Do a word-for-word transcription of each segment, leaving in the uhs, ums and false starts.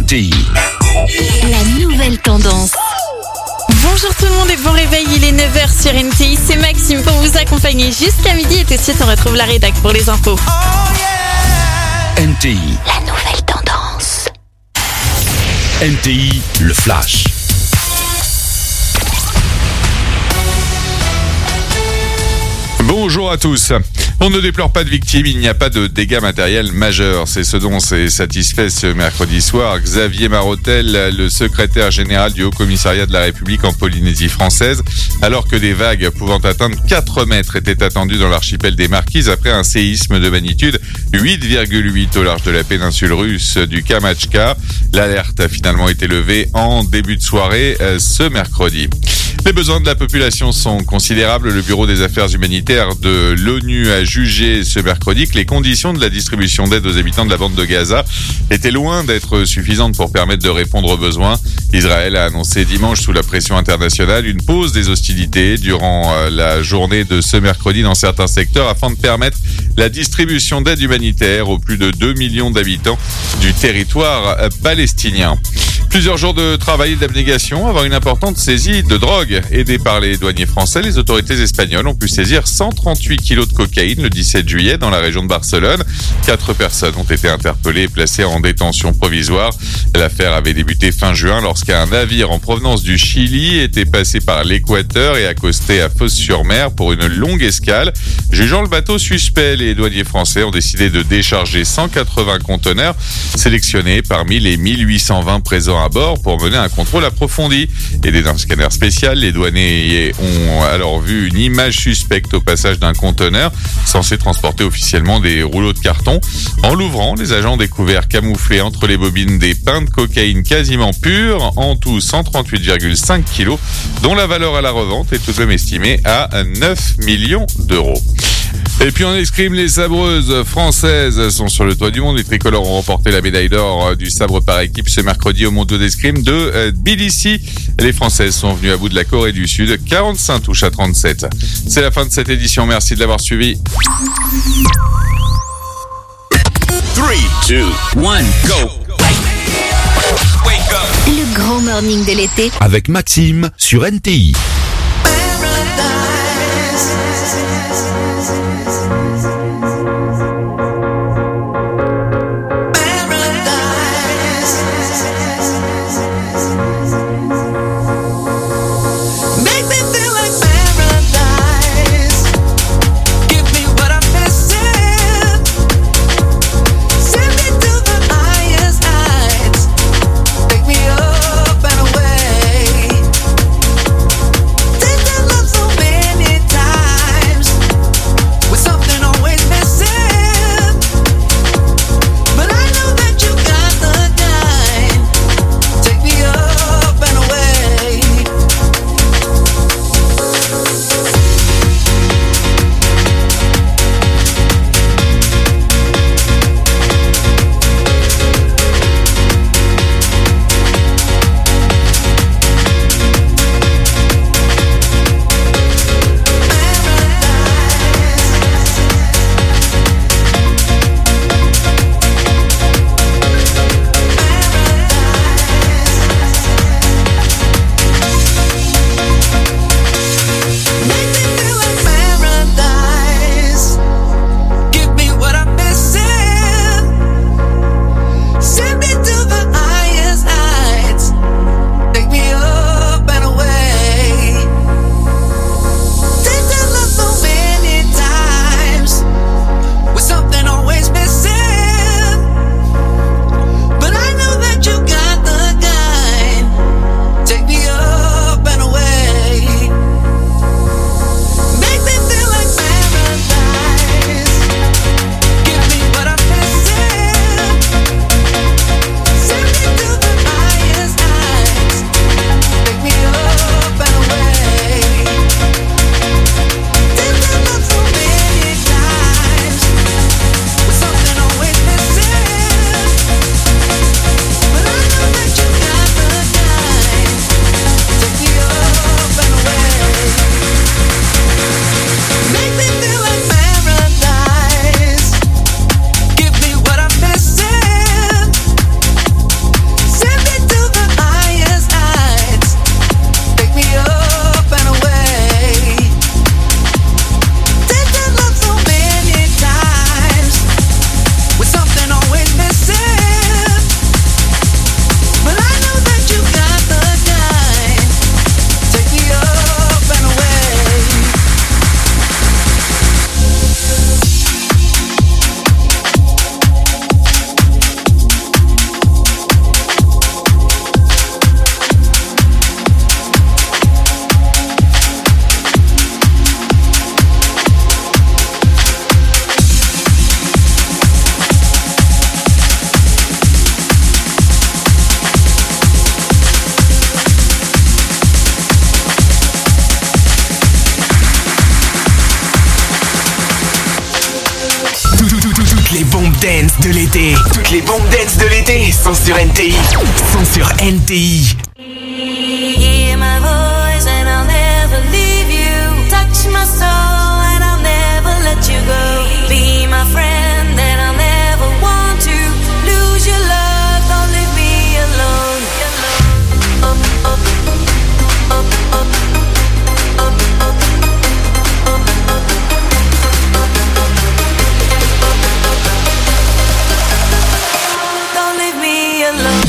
T I. La nouvelle tendance. Bonjour tout le monde et bon réveil, il est neuf heures sur N T I, c'est Maxime pour vous accompagner jusqu'à midi et tout de suite on retrouve la rédac pour les infos. N T I. La nouvelle tendance. N T I, le flash. Bonjour à tous. On ne déplore pas de victimes, il n'y a pas de dégâts matériels majeurs. C'est ce dont s'est satisfait ce mercredi soir Xavier Marotel, le secrétaire général du Haut-Commissariat de la République en Polynésie française, alors que des vagues pouvant atteindre quatre mètres étaient attendues dans l'archipel des Marquises après un séisme de magnitude huit virgule huit au large de la péninsule russe du Kamtchatka. L'alerte a finalement été levée en début de soirée ce mercredi. Les besoins de la population sont considérables. Le Bureau des affaires humanitaires de l'ONU a jugé ce mercredi que les conditions de la distribution d'aide aux habitants de la bande de Gaza étaient loin d'être suffisantes pour permettre de répondre aux besoins. Israël a annoncé dimanche, sous la pression internationale, une pause des hostilités durant la journée de ce mercredi dans certains secteurs afin de permettre la distribution d'aide humanitaire aux plus de deux millions d'habitants du territoire palestinien. Plusieurs jours de travail et d'abnégation avant une importante saisie de drogue. Aidés par les douaniers français, les autorités espagnoles ont pu saisir cent trente-huit kilos de cocaïne le dix-sept juillet dans la région de Barcelone. Quatre personnes ont été interpellées et placées en détention provisoire. L'affaire avait débuté fin juin lorsqu'un navire en provenance du Chili était passé par l'Équateur et accosté à Fos-sur-Mer pour une longue escale. Jugeant le bateau suspect, les douaniers français ont décidé de décharger cent quatre-vingts conteneurs sélectionnés parmi les mille huit cent vingt présents à bord pour mener un contrôle approfondi. Aidés d'un scanner spécial, les douaniers ont alors vu une image suspecte au passage d'un conteneur censé transporter officiellement des rouleaux de carton. En l'ouvrant, les agents ont découvert camouflés entre les bobines des pains de cocaïne quasiment purs, en tout cent trente-huit virgule cinq kilos, dont la valeur à la revente est tout de même estimée à neuf millions d'euros. Et puis en escrime, les sabreuses françaises sont sur le toit du monde. Les tricolores ont remporté la médaille d'or du sabre par équipe ce mercredi au mondiaux d'escrime de Tbilissi. Les Françaises sont venues à bout de la Corée du Sud, quarante-cinq touches à trente-sept. C'est la fin de cette édition, merci de l'avoir suivi. trois, deux, un, go! Le grand morning de l'été. Avec Maxime sur N T I. dance de l'été. Toutes les bombes dance de l'été sont sur N T I. Sont sur N T I. Hear my voice and I'll never leave you. Touch my soul and I'll never let you go. Be my friend and I'll never want to lose your love. Don't leave me alone. Up, up, up, up, up, up, don't leave me alone.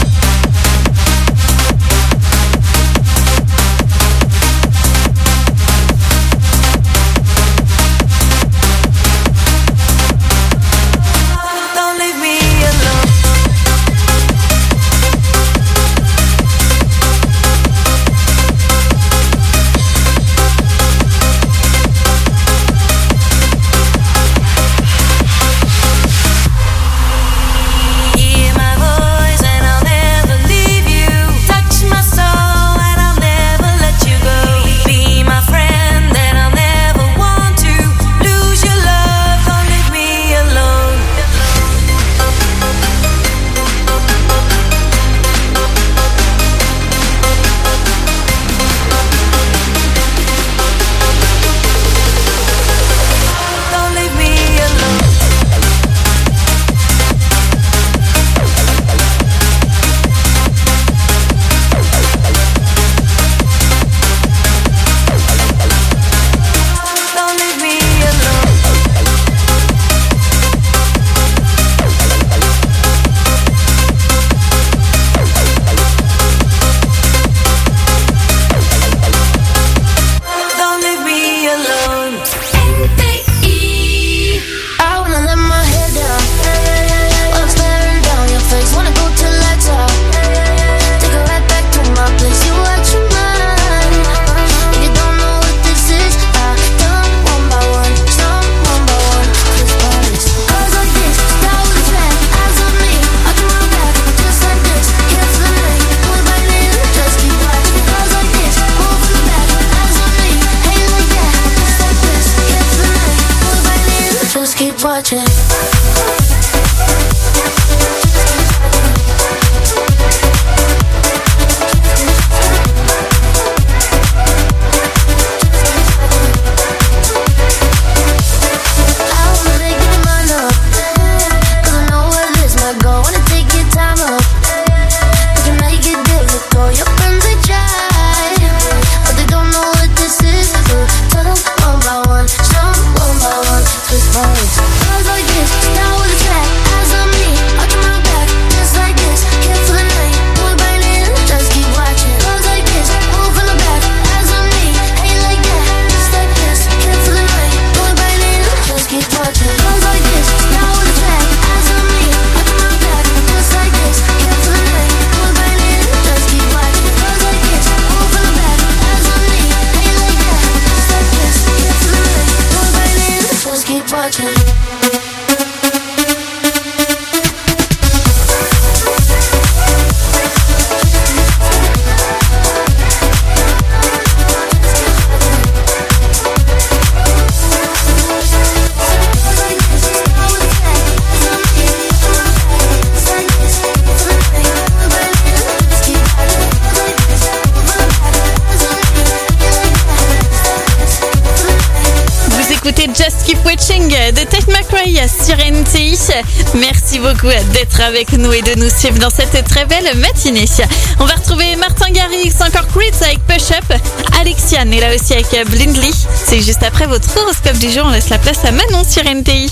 De Tate McRae sur N T I. Merci beaucoup d'être avec nous et de nous suivre dans cette très belle matinée. On va retrouver Martin Garrix, encore Creeds avec Push Up, Alexiane est là aussi avec Blindly. C'est juste après votre horoscope du jour. On laisse la place à Manon sur N T I.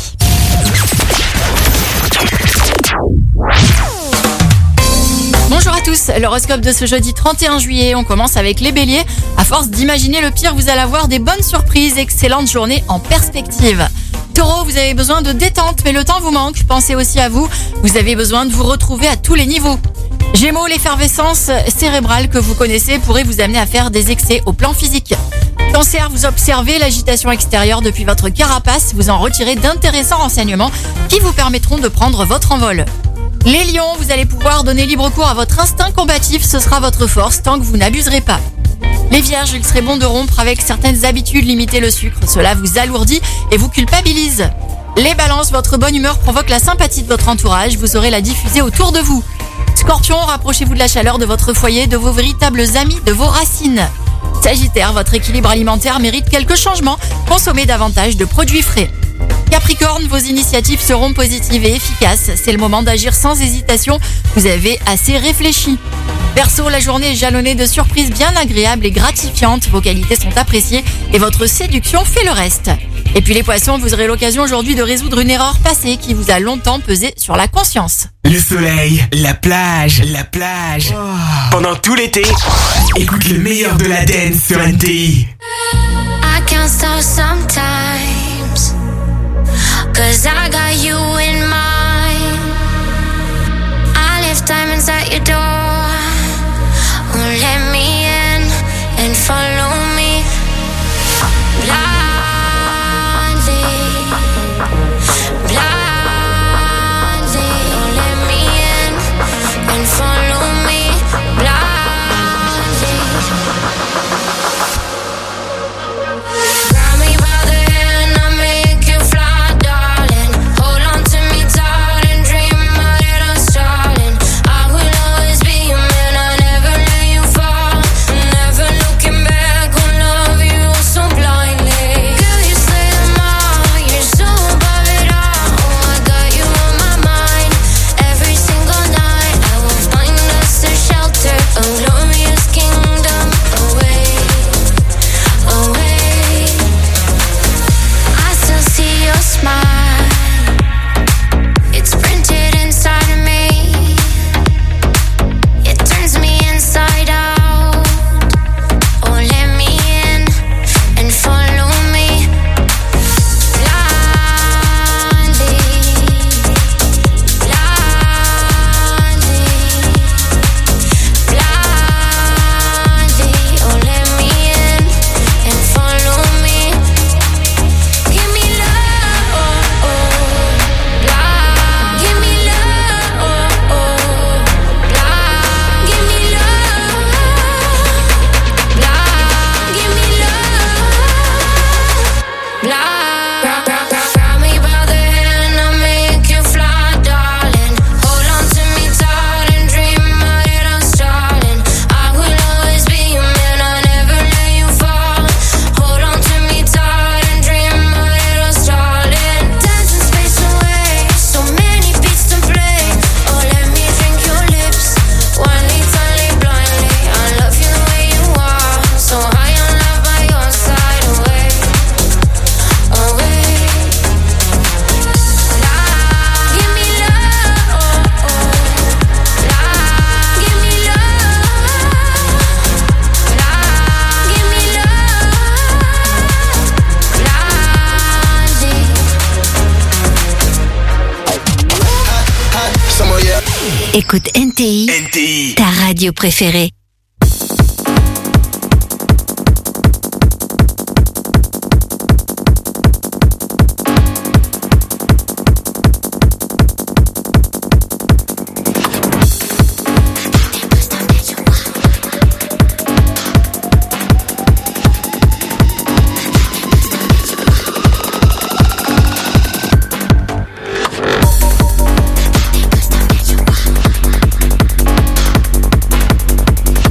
Bonjour à tous, l'horoscope de ce jeudi trente et un juillet, on commence avec les béliers. À force d'imaginer le pire, vous allez avoir des bonnes surprises, excellente journée en perspective. Taureau, vous avez besoin de détente, mais le temps vous manque, pensez aussi à vous, vous avez besoin de vous retrouver à tous les niveaux. Gémeaux, l'effervescence cérébrale que vous connaissez pourrait vous amener à faire des excès au plan physique. Cancer, vous observez l'agitation extérieure depuis votre carapace, vous en retirez d'intéressants renseignements qui vous permettront de prendre votre envol. Les lions, vous allez pouvoir donner libre cours à votre instinct combatif, ce sera votre force tant que vous n'abuserez pas. Les vierges, il serait bon de rompre avec certaines habitudes, limiter le sucre, cela vous alourdit et vous culpabilise. Les balances, votre bonne humeur provoque la sympathie de votre entourage. Vous saurez la diffuser autour de vous. Scorpion, rapprochez-vous de la chaleur de votre foyer, de vos véritables amis, de vos racines. Sagittaire, votre équilibre alimentaire mérite quelques changements. Consommez davantage de produits frais. Capricorne, vos initiatives seront positives et efficaces. C'est le moment d'agir sans hésitation. Vous avez assez réfléchi. Verseau, la journée est jalonnée de surprises bien agréables et gratifiantes. Vos qualités sont appréciées et votre séduction fait le reste. Et puis les poissons, vous aurez l'occasion aujourd'hui de résoudre une erreur passée qui vous a longtemps pesé sur la conscience. Le soleil, la plage, la plage. Oh. Pendant tout l'été, écoute le meilleur de la dance sur N T I. I can't stop sometimes, cause I got you in mind. I left diamonds at your door. Won't let me in and follow me blindly, blindly. Won't let me in and follow me blindly. Grab me by the hand, I'll make you fly, darling. Hold on to me tight and dream my head on starting. I will always be your man, I'll never let you fall. Never looking back, will love you so blindly. Girl, you slay them all, you're so above it all. Oh, I got you on my mind every single night. I will find us a shelter, a glorious kingdom away, away. I still see your smile, it's printed inside of me. It turns me inside out. Oh, let me in and follow me blindly, blindly, blindly. Oh, let me in and follow me. Give me love, oh, oh, blind. Give me love, oh, oh, blind. Give me love, blind. Give me love, blind. Grab me by the hand, I'll make you fly, darling. Hold on to me tight and dream my head on starting. I will always be your man, I'll never let you fall. Hold on to me tight and dream my head on starting. Dancing space away, so many beats to play. Oh, let me drink your lips, wildly, tightly, blindly. I love you the way you are, so high on love by your side, away, away. Give me love, oh, oh, blind. Give me love, blind. Give me love, blindly. Écoute N T I, N T I. ta radio préférée. Give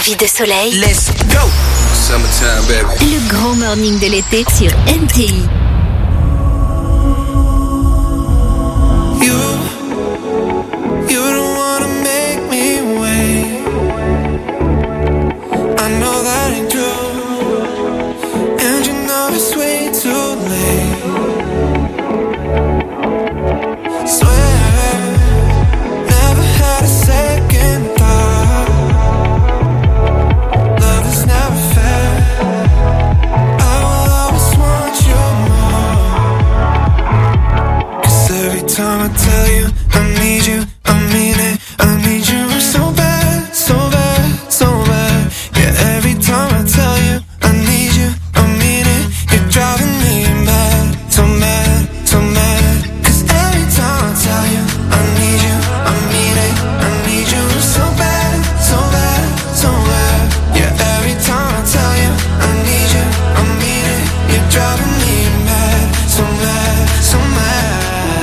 envie de soleil? Let's go! Summertime, baby. Le grand morning de l'été sur N T I. You, you don't wanna make me wait. I know that ain't true, and you know it's way too late. Swear, never had a second thought. Love is never fair. I will always want you more. 'Cause every time I tell you I need you, I mean it. I need you so bad, so bad, so bad. Yeah, every time I tell you I need you, I mean it. You're driving me mad, so mad, so mad. 'Cause every time I tell you I need you, I mean it. I need you so bad, so bad, so bad. Yeah, every time I tell you I need you, I mean it. You're driving me mad, so mad, so mad.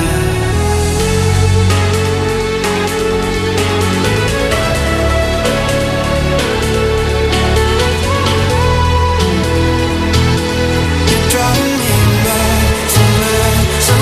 You're driving me mad, so mad, so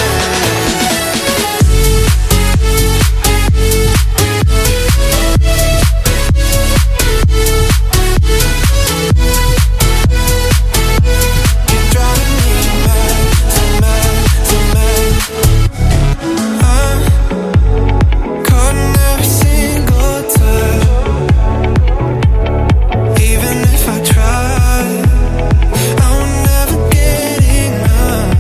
You're driving me mad, so mad, so mad. I'm caught in every single touch. Even if I try, I will never get enough.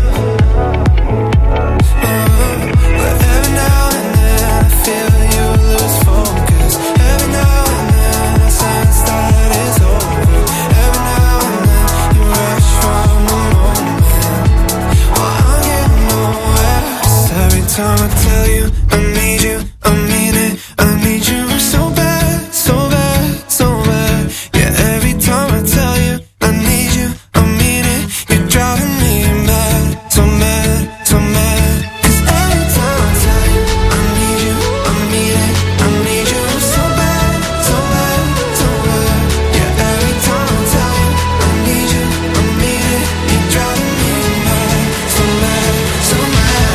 Uh, but every now and then I feel you lose focus. Every now and then I sense that it's over. Every now and then you rush from the moment. Well, I'm getting nowhere. 'Cause every time I tell you I need you, I mean it. I need you so bad, so bad, so bad. Yeah, every time I tell you I need you, I mean it. You're driving me mad, so mad, so mad. 'Cause every time I tell you I need you, I mean it. I need you so bad, so bad, so bad. Yeah, every time I tell you I need you, I mean it. You're driving me mad, so mad, so mad.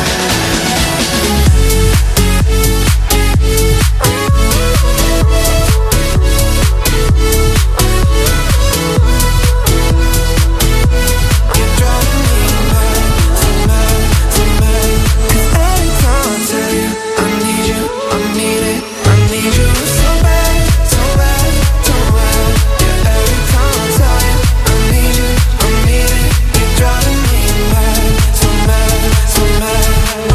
You're driving me mad, so mad, so mad. 'Cause every time I tell you I need you, I mean it. I need you so bad, so bad, so bad. Yeah, every time I tell you I need you, I mean it. You're driving me mad, so mad, so mad.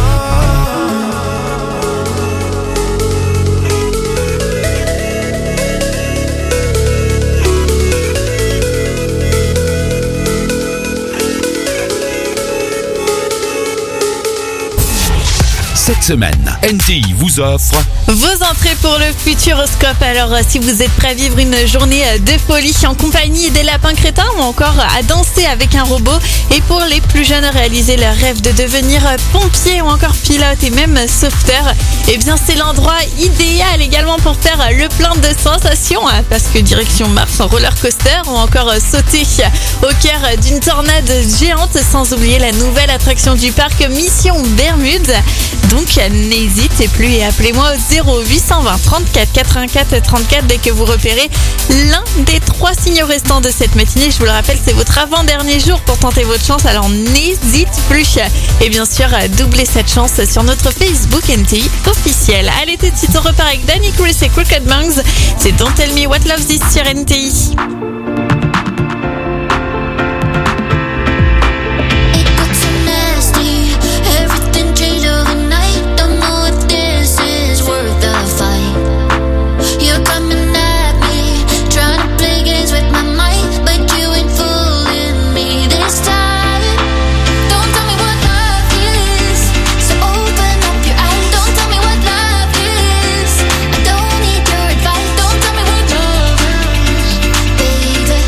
Cette semaine, N T I vous offre Vos entrées pour le Futuroscope. Alors, euh, si vous êtes prêt à vivre une journée euh, de folie en compagnie des lapins crétins ou encore à danser avec un robot, et pour les plus jeunes, réaliser leur rêve de devenir euh, pompier ou encore pilote et même euh, sauveteur, eh bien, c'est l'endroit idéal également pour faire euh, le plein de sensations, hein, parce que direction Mars en roller coaster ou encore euh, sauter euh, au cœur euh, d'une tornade géante, sans oublier la nouvelle attraction du parc Mission Bermude. Donc, euh, n'hésitez plus et appelez-moi au zéro huit cent vingt trente-quatre quatre-vingt-quatre trente-quatre dès que vous repérez l'un des trois signaux restants de cette matinée. Je vous le rappelle, c'est votre avant-dernier jour pour tenter votre chance, alors n'hésite plus. Et bien sûr, doublez cette chance sur notre Facebook N T I officiel. Allez, tout de suite, on repart avec Danny Chris et Crooked Bangs. C'est Don't Tell Me What Love Is sur N T I. Baby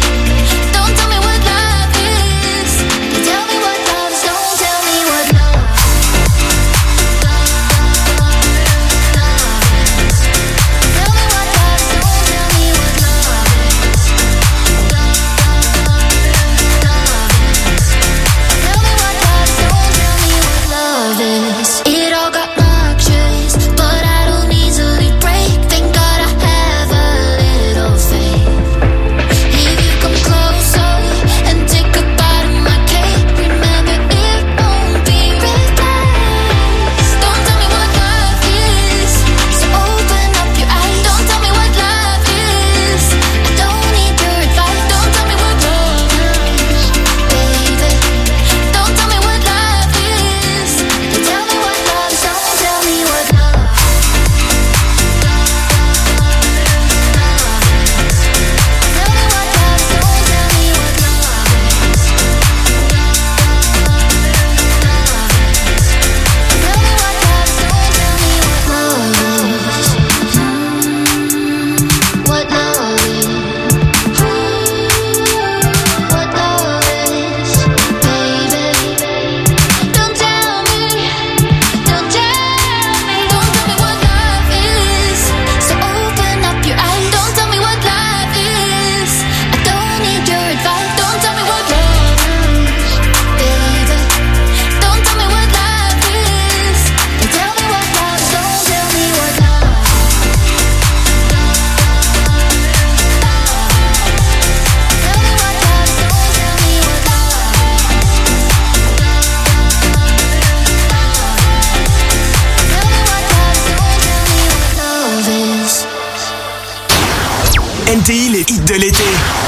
hit de l'été.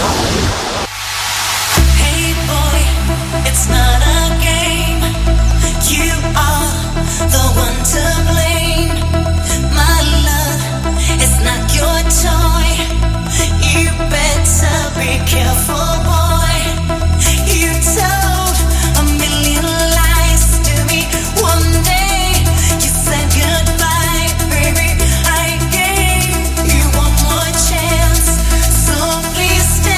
Hey boy, it's not a game. You are the one to blame. My love is not your toy. You better be careful, boy. You told a million lies to me one day. You said goodbye, baby. I gave you one more chance, so please stay.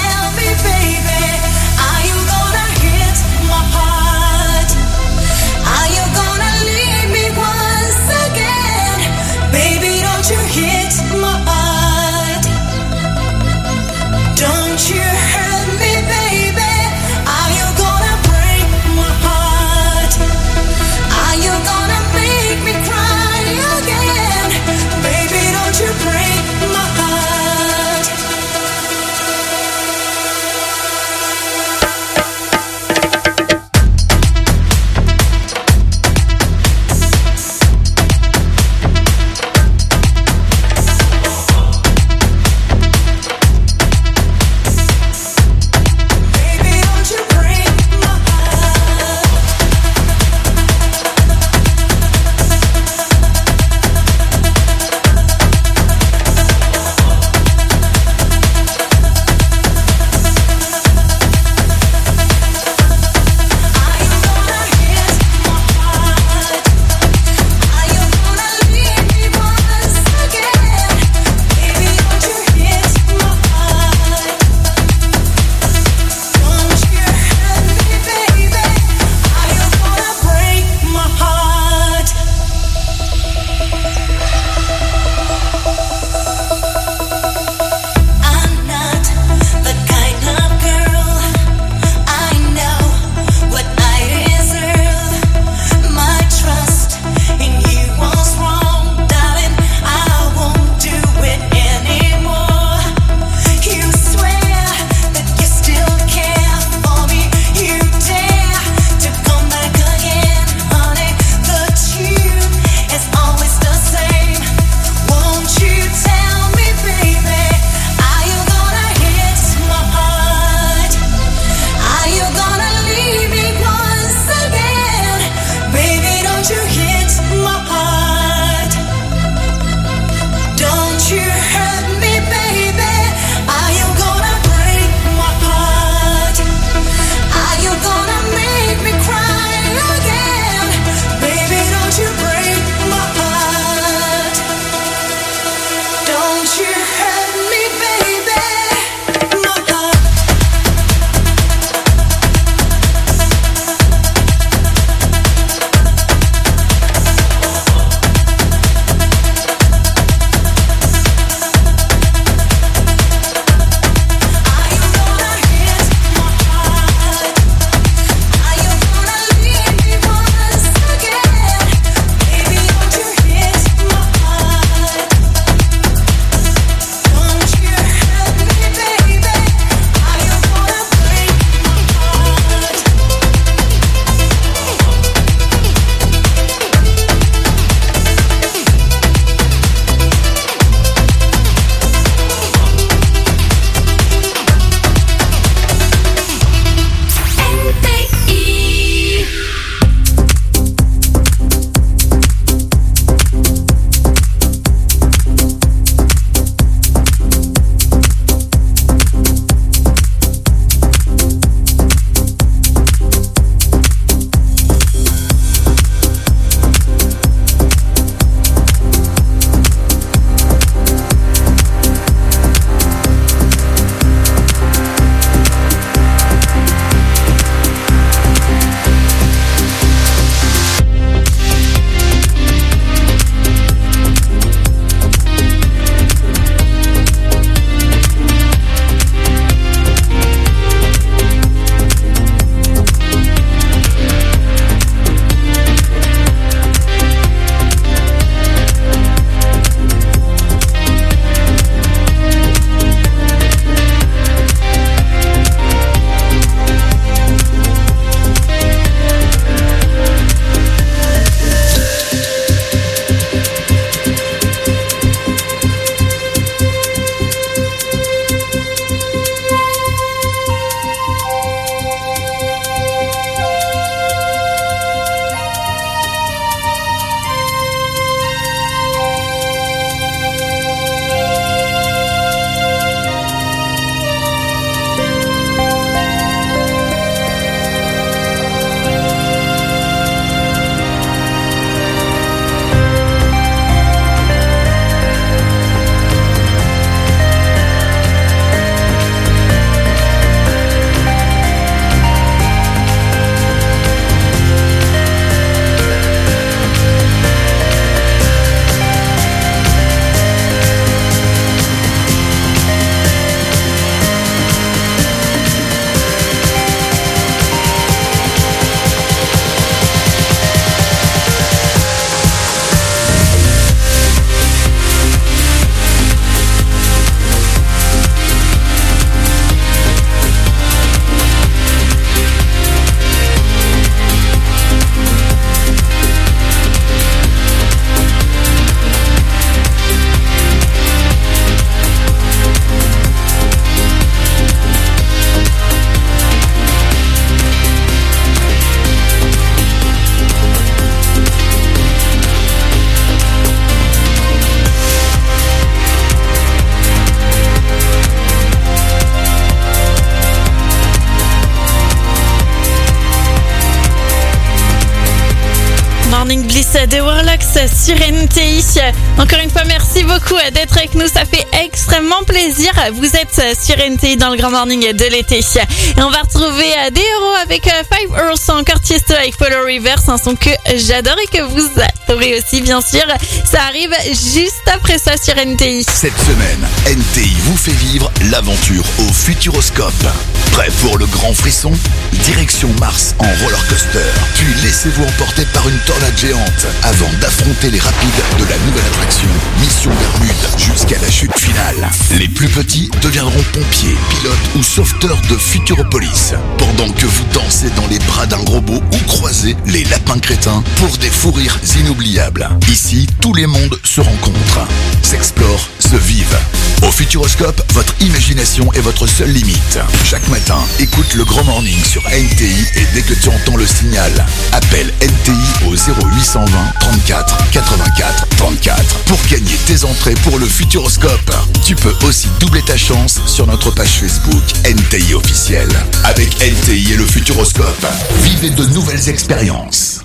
Morning Bliss de Warlocks sur N T I. Encore une fois, merci beaucoup d'être avec nous. Ça fait extrêmement plaisir. Vous êtes sur N T I dans le Grand Morning de l'été. Et on va retrouver des héros avec Five Earls, encore Tiesto avec Follow Reverse, un son que j'adore et que vous adorez aussi, bien sûr. Ça arrive juste après ça sur N T I. Cette semaine, N T I vous fait vivre l'aventure au Futuroscope. Prêt pour le grand frisson? Direction Mars en roller coaster. Puis laissez-vous emporter par une tornade géante avant d'affronter les rapides de la nouvelle attraction Mission Bermude jusqu'à la chute finale. Les plus petits deviendront pompiers, pilotes ou sauveteurs de Futuropolis, pendant que vous dansez dans les bras d'un robot ou croisez les lapins crétins pour des fous rires inoubliables. Ici, tous les mondes se rencontrent, s'explorent, se vivent. Au Futuroscope, votre imagination est votre seule limite. Chaque matin, écoute le Grand Morning sur N T I et dès que tu entends le signal, appelle N T I au zéro huit cent vingt trente-quatre quatre-vingt-quatre trente-quatre pour gagner tes entrées pour le Futuroscope. Tu peux aussi doubler ta chance sur notre page Facebook N T I officiel. Avec N T I et le Futuroscope, vivez de nouvelles expériences.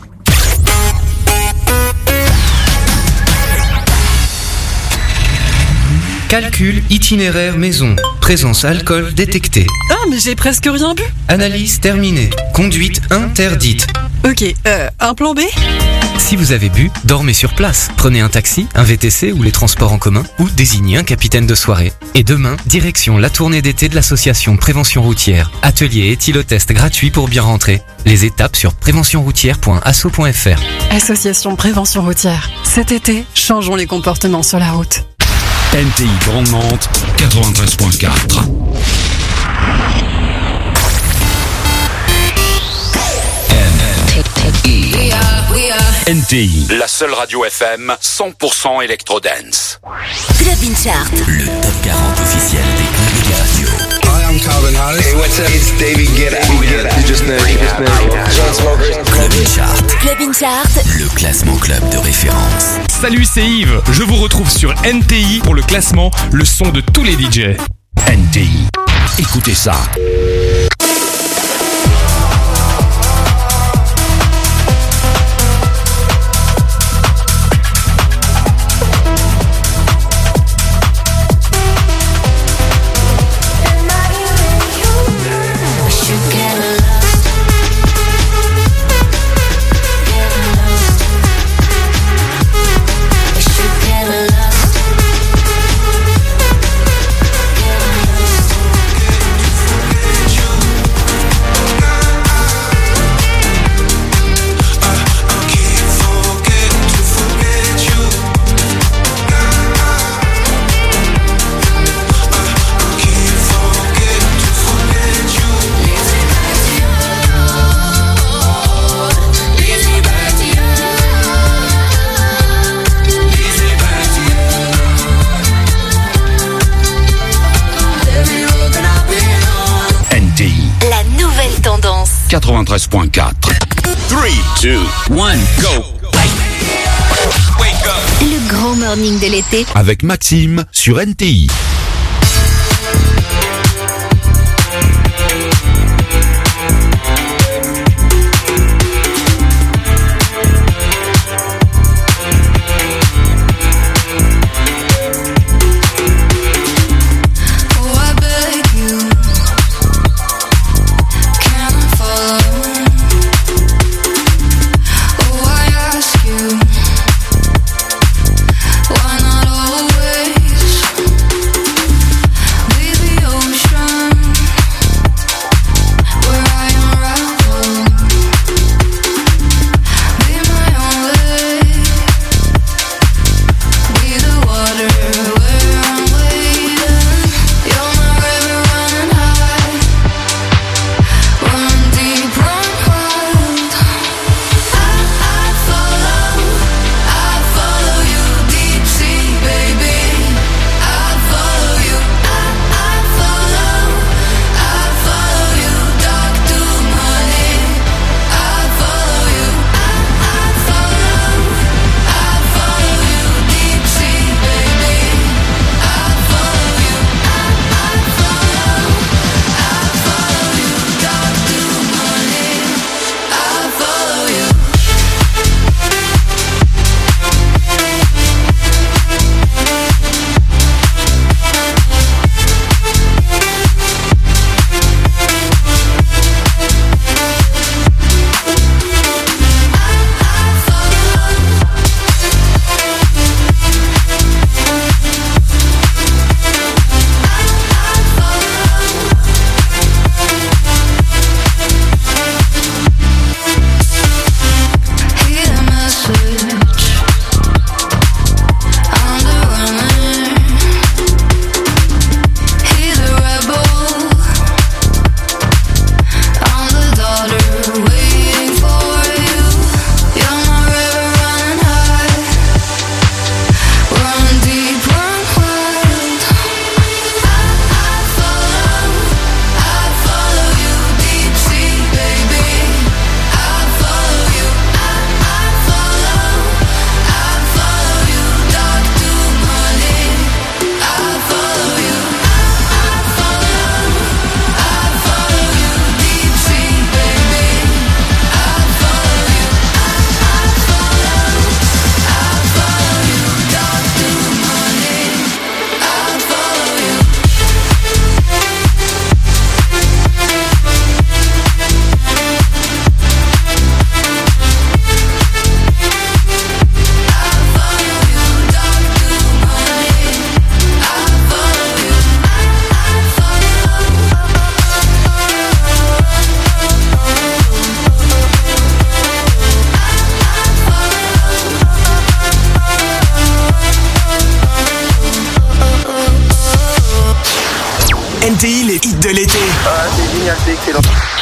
Calcul itinéraire maison. Présence alcool détectée. Ah, mais j'ai presque rien bu. Analyse terminée. Conduite interdite. Ok, euh, un plan B? Si vous avez bu, dormez sur place. Prenez un taxi, un V T C ou les transports en commun ou désignez un capitaine de soirée. Et demain, direction la tournée d'été de l'association Prévention Routière. Atelier éthylotest gratuit pour bien rentrer. Les étapes sur prévention routière point asso point f r. Association Prévention Routière. Cet été, changeons les comportements sur la route. N T I Grande Mantes, quatre-vingt-treize point quatre. N T I, la seule radio F M cent pour cent électro-dance. Club In Chart. Le top quarante officiel des clubs de radio. Hi, I'm Calvin Harris. Hey, what's up? It's David Guetta. You just know, you just know. John Smokers. Club In Chart. Club In Chart. Le classement club de référence. Salut, c'est Yves. Je vous retrouve sur N T I pour le classement, le son de tous les D J. N T I. Écoutez ça. quatre-vingt-treize point quatre. trois, deux, un, go! Le Grand Morning de l'été. Avec Maxime sur N T I. Why not always? l'été. Ah, c'est génial, c'est excellent.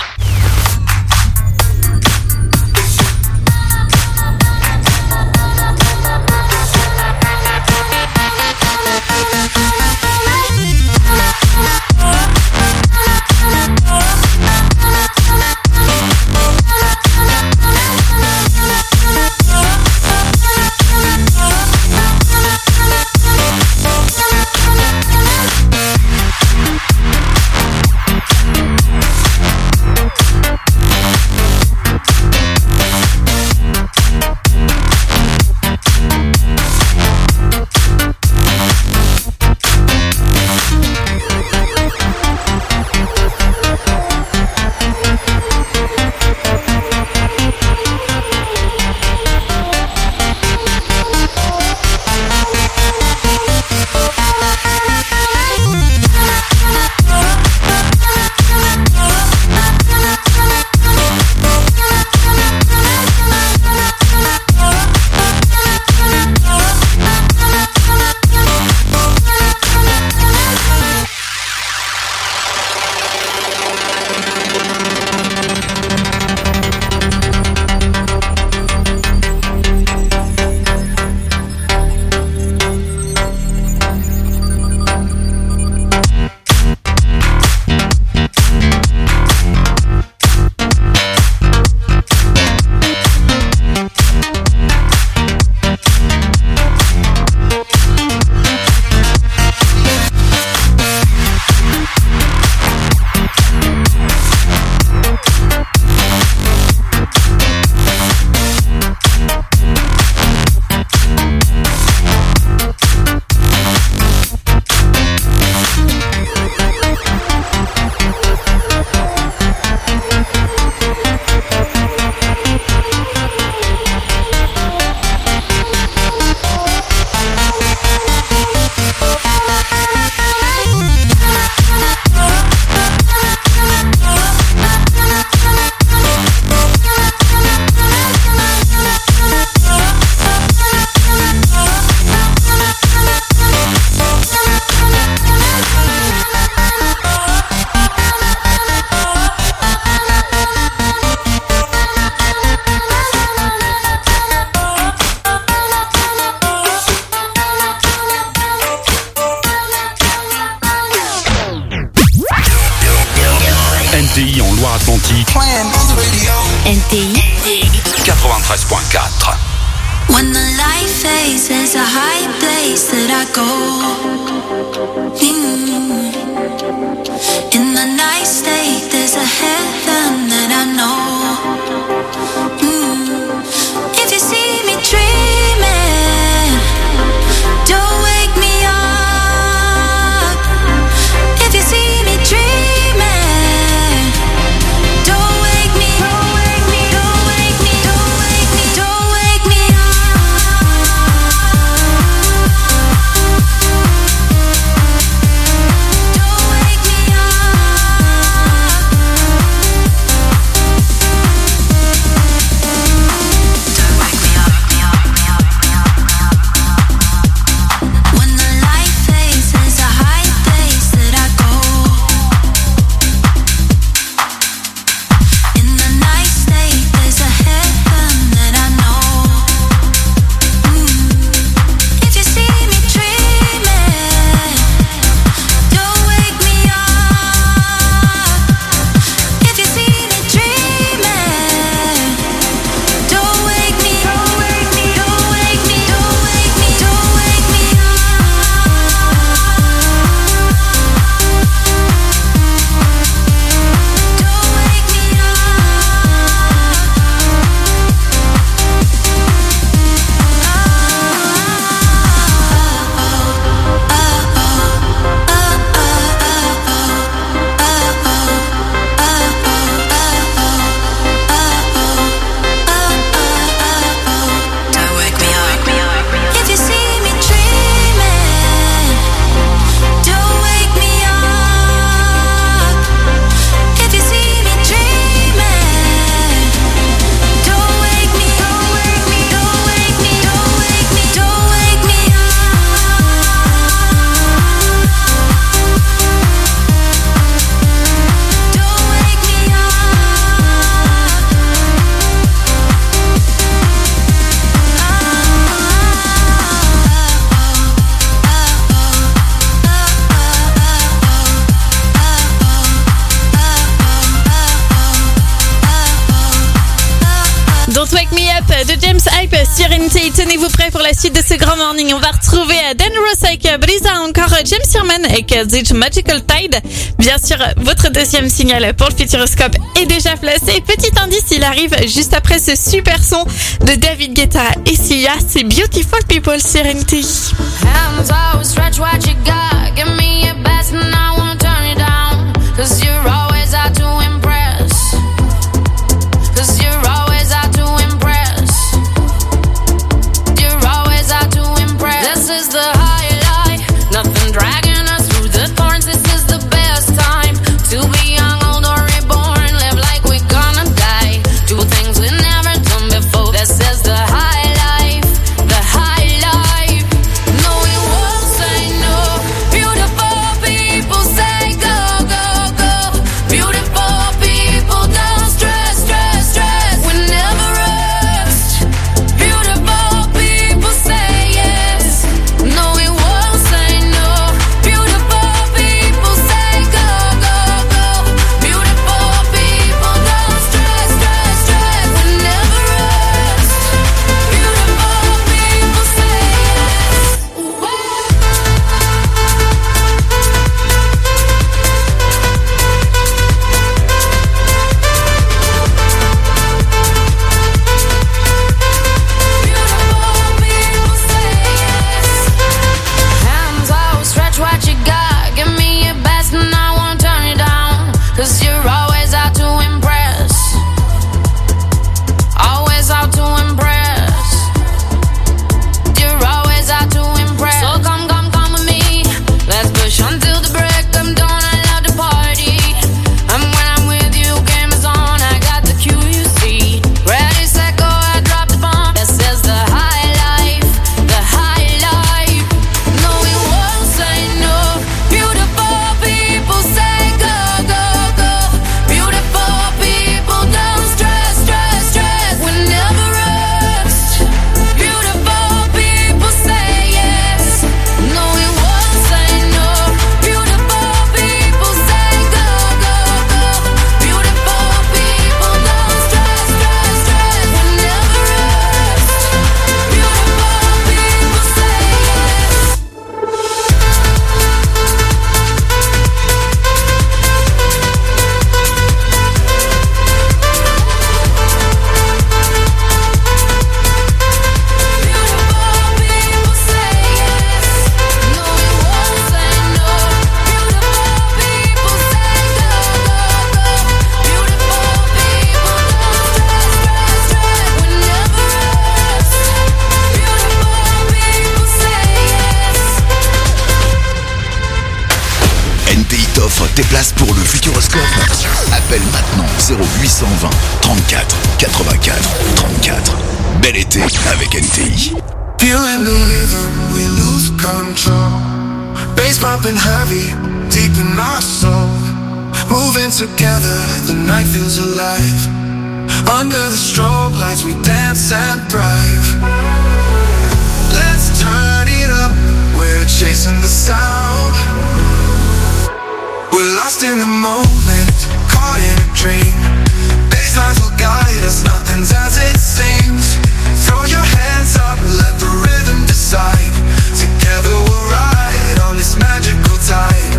N T I en Loire-Atlantique. N T I quatre-vingt-treize point quatre. When the light fades, there's a high place that I go. Mm. In the night state, there's a heaven that I know. Mm. If you see me dreaming, don't wake me up. If you see me dreaming, don't wake me, don't wake me, don't wake me, don't wake me, don't wake me up. sur N T I. Tenez-vous prêts pour la suite de ce grand morning. On va retrouver Dan Ross avec Brisa, encore James Sherman avec The Magical Tide. Bien sûr, votre deuxième signal pour le Futuroscope est déjà placé. Petit indice, il arrive juste après ce super son de David Guetta et Sia. C'est Beautiful People sur N T I. Hands out, stretch what you got. Give me your best and I won't turn it down. Cause you're always out to impress. Cause you're always out to impress. You're always out to impress. This is the highlight. Nothing dragging us through the thorns. This is the best time to be young, old or reborn. Live like we're gonna die. Do things we've never done before. This is the high life. The high life. No, we won't say no. Beautiful people say go, go, go. Beautiful people don't stress, stress, stress. We never rest. Beautiful people say yes. No, we won't say no. Beautiful people say go, go, go. Beautiful people don't stress, stress, stress. We never rest. Beautiful people say yes. Hands out, stretch what you got. Give me your best and I won't turn it down. Cause you're always out to impress. Always out to impress. You're always out to impress. So come, come, come with me. Let's push until the break of dawn. I love to party. And when I'm with you, game is on. I got the Q, you see. Ready, set, go, I drop the bomb. This is the high life. The high life. No, we won't say no. Beautiful people say go, go, go. Beautiful people don't stress, stress, stress. We never rest. Beautiful people say yes. No, we won't say no. Beautiful people say go, go, go. Beautiful people don't stress, stress, stress. We never rest. Beautiful people say yes. N T I t'offre tes places pour le Futuroscope. Appelle maintenant zéro huit cent vingt trente-quatre quatre-vingt-quatre trente-quatre. Bel été avec N T I. Feeling the rhythm, we lose control. Bass pumping heavy, deep in our soul. Moving together, the night feels alive. Under the strobe lights, we dance and thrive. Let's turn it up, we're chasing the sound. We're lost in the moment, caught in a dream. Basslines will guide us, nothing's as it seems. Throw your hands up, let the rhythm decide. Together we'll ride on this magical tide.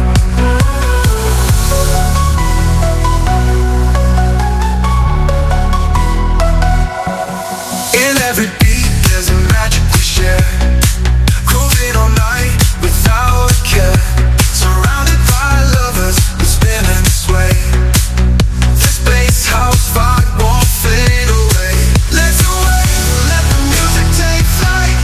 In every beat, there's a magic we share. Grooving all night without a care. Surrounded by lovers who spin and sway. This bass house vibe won't fade away. Let's away, let the music take flight.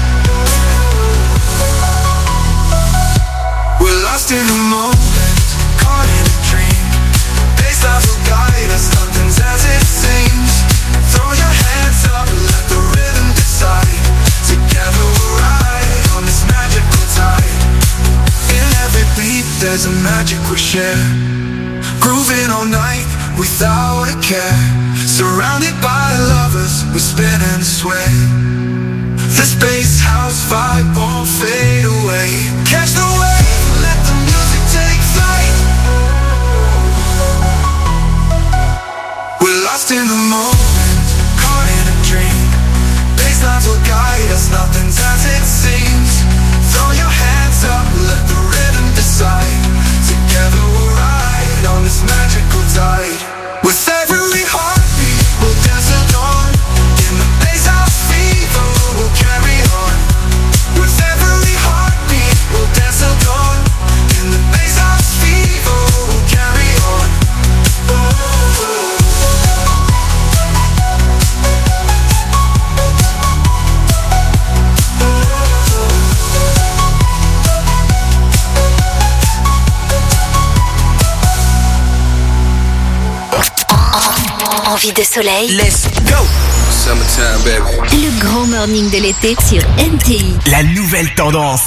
We're lost in the moment, caught in a dream. Bass lines will guide us, nothing's as it seems. Throw your hands up, let the rhythm decide. Together we'll ride on this magical tide. In every beat there's a magic we share. Grooving all night without a care. Surrounded by lovers who spin and sway. This bass house vibe won't fade away. Catch the wave, let the music take flight. We're lost in the moment, caught in a dream. Bass lines will guide envie de soleil? Let's go! Summertime, baby. Le grand morning de l'été sur N T I. La nouvelle tendance.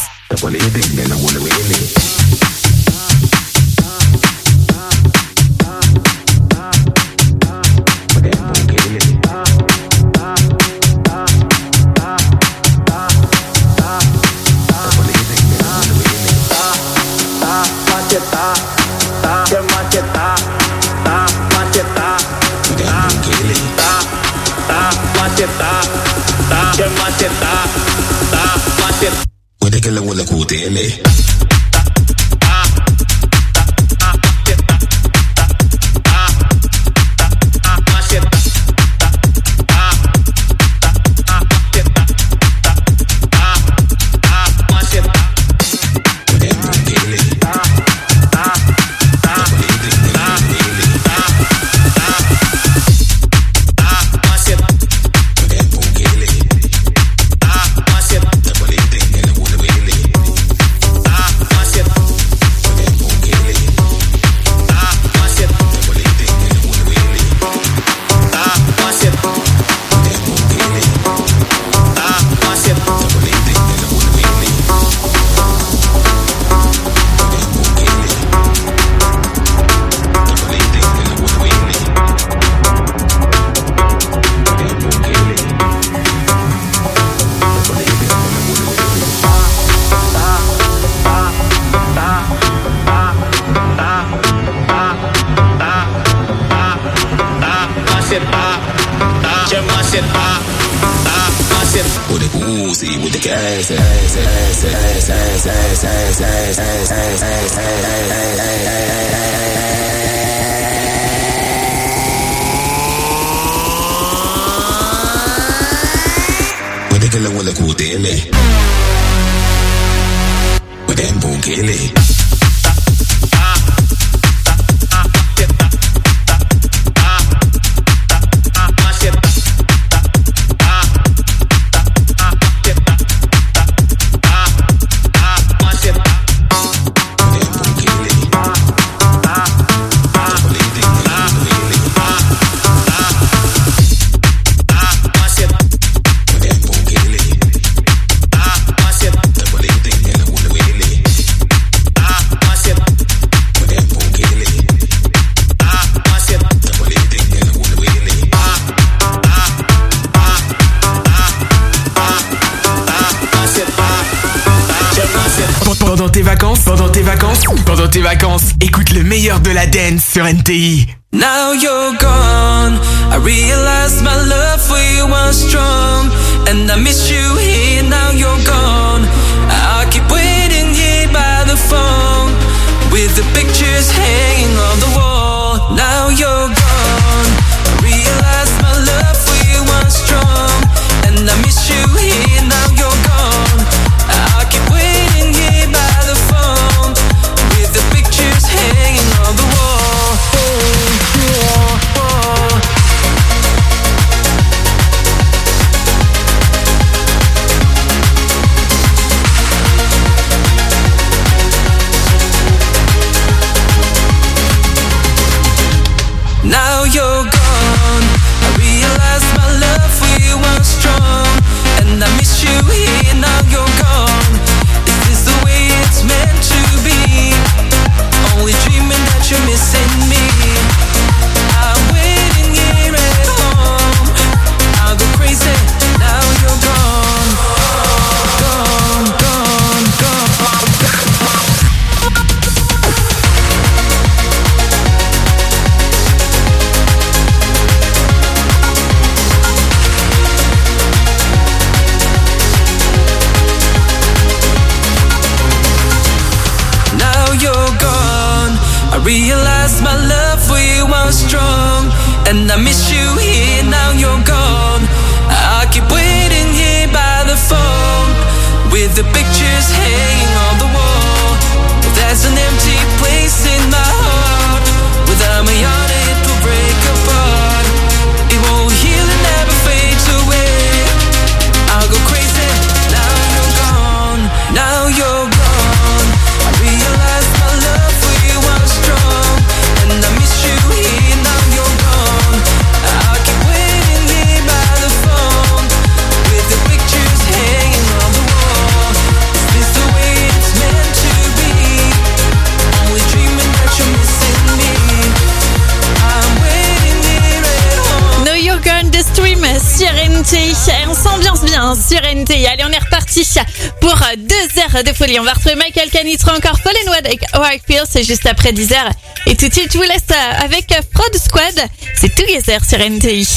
Pendant tes vacances, pendant tes vacances, pendant tes vacances, écoute le meilleur de la dance sur N T I. Now you're gone, I realize my love for you was strong, and I miss you here, now you're gone. I keep waiting here by the phone, with the pictures hanging on the wall. Now you're gone, I realize my love for you was strong, and I miss you here, now you're gone. I keep waiting here by the phone, with the pictures hanging on the wall. Oh, oh, oh. Now you're gone, I realize my love for you was strong, and I miss you here, now you're gone. Is this the way it's meant to be? Only dreaming that you're missing me. I'm waiting here at home, I'll go crazy, now you're gone. Gone, gone, gone. Now you're gone, I realize my love for you was strong, and I miss you here, now you're gone. I keep waiting here by the phone, with the pictures hanging on the wall. But there's an empty place in my heart, without me on it will break apart. It won't heal and never fades away. I'll go crazy, now you're gone, now you're gone. I realize my love for you was strong, and I miss you here, now you're gone. I T I. Et on s'ambiance bien sur N T I. Allez, on est reparti pour deux heures de folie. On va retrouver Michael Canitra encore, Fallen Wad avec Whitefield, c'est juste après dix heures. Et tout de suite, je vous laisse avec Fraud Squad. C'est Together sur N T I.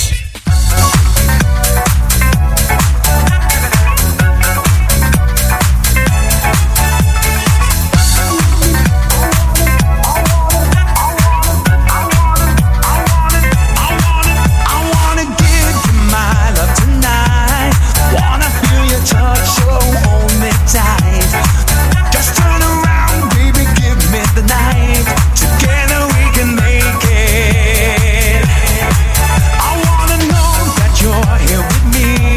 Together we can make it. I wanna know that you're here with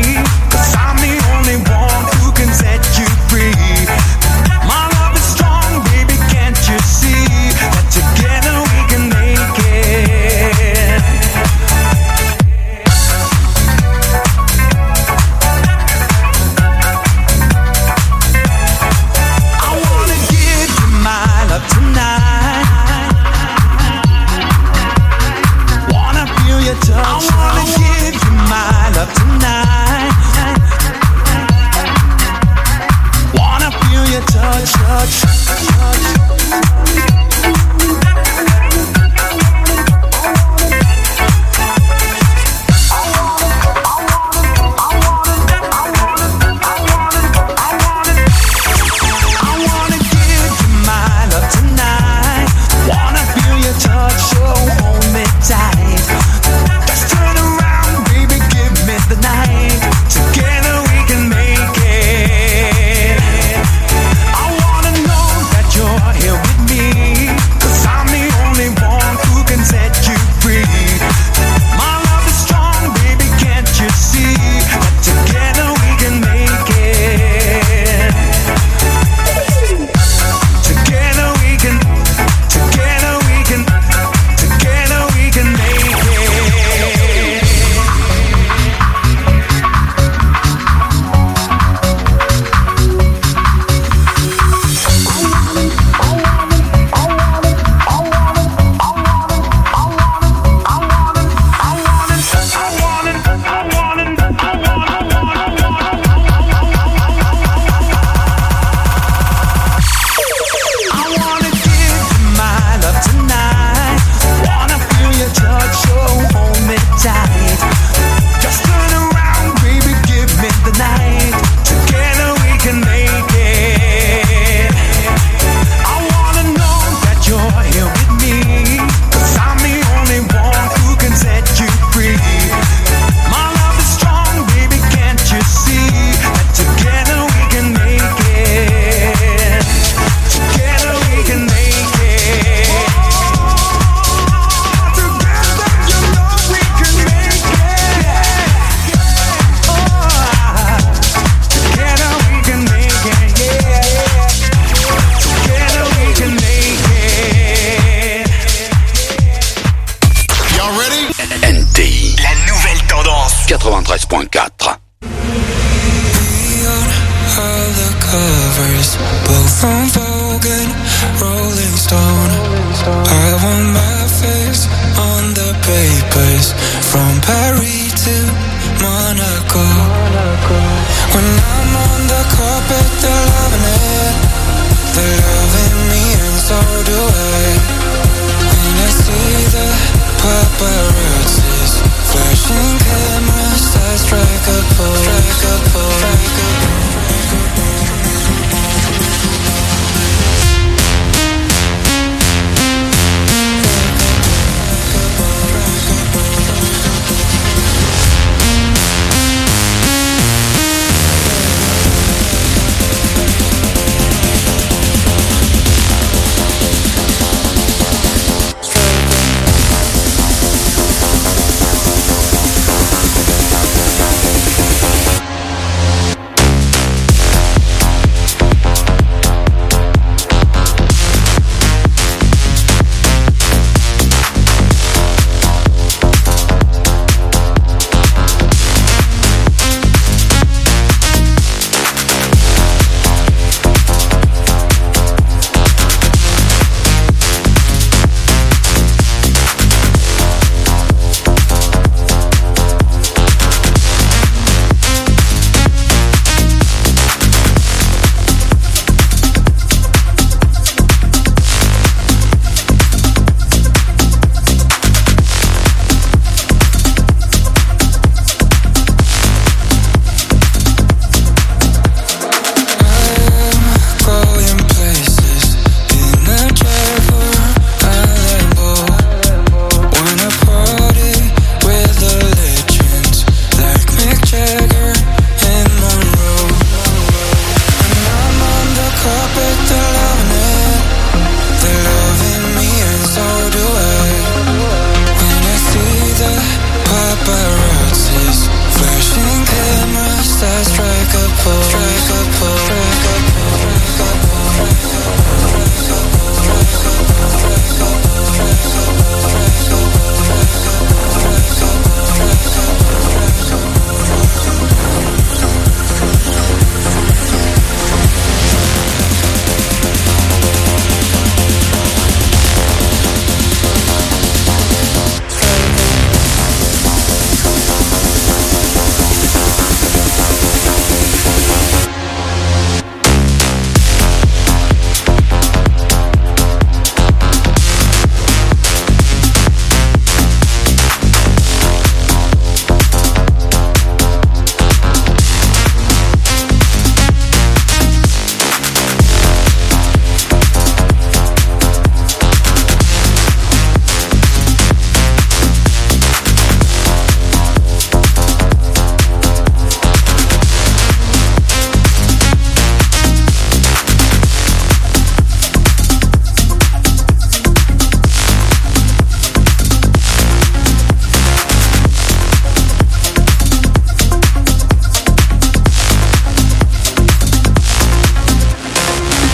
quatre-vingt-treize point quatre. Covers, both on Vogue and Rolling Stone. I want my face on the papers, from Paris to Monaco. When I'm on the carpet, they're loving it.